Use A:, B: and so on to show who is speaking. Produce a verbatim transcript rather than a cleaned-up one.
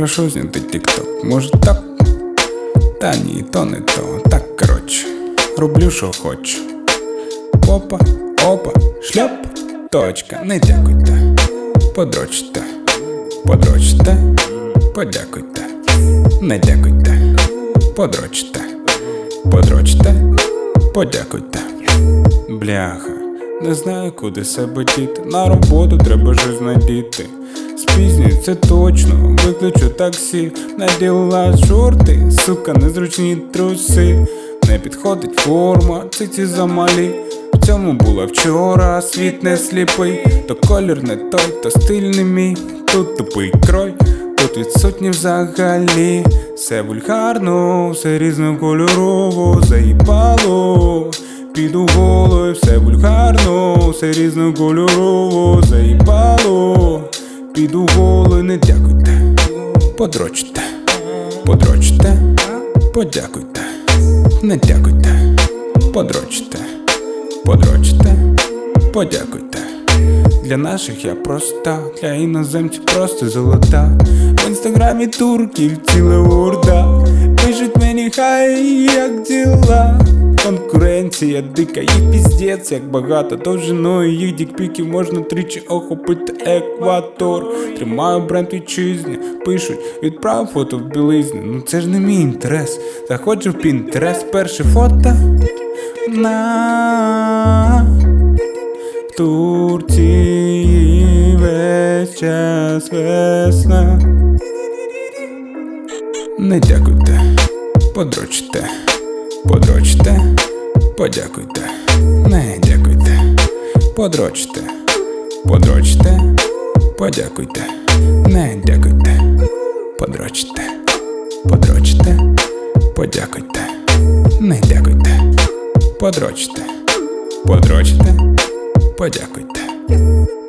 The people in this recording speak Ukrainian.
A: Прошу зняти тік-ток, може так? Та ні, то не то, так коротше, роблю що хочу. Опа, опа, шльоп, точка, не дякуйте, подрочте, подрочте, подякуйте, не дякуйте, подрочте, подрочте, подякуйте. Бляха, не знаю куди себе діти, на роботу треба щось знайти. Спізнюється точно, викличу таксі, наділа шорти, сука, незручні труси. Не підходить форма, циці замалі. В цьому була вчора, світ не сліпий. То колір не той, то стиль не мій. Тут тупий крой, тут відсутні взагалі. Все вульгарно, все різнокольорово, заїбало. Піду голою, все вульгарно, все різнокольорово, заїбало. Піду голою, не дякуйте, подрочте, подрочте, подякуйте, не дякуйте, подрочте, подрочте, подякуйте. Для наших я проста, для іноземців просто золота. В інстаграмі турків ціла орда, пишуть мені хай, як діла. Конкуренція дика, їх піздець, як багато. Довжиною їх дікпіків можна тричі охопити екватор. Тримаю бренд вітчизні, пишуть, відправ фото в білизні. Ну це ж не мій інтерес. Заходжу в Пінтерест, перше фото на в Турції весь час весна. Не дякуйте, подрочте, подрочте, подякуйте, не дякуйте, подрочте, подрочте, подякуйте, не дякуйте, подрочте, подрочте, подякуйте, не дякуйте, подрочте, подрочте, подякуйте.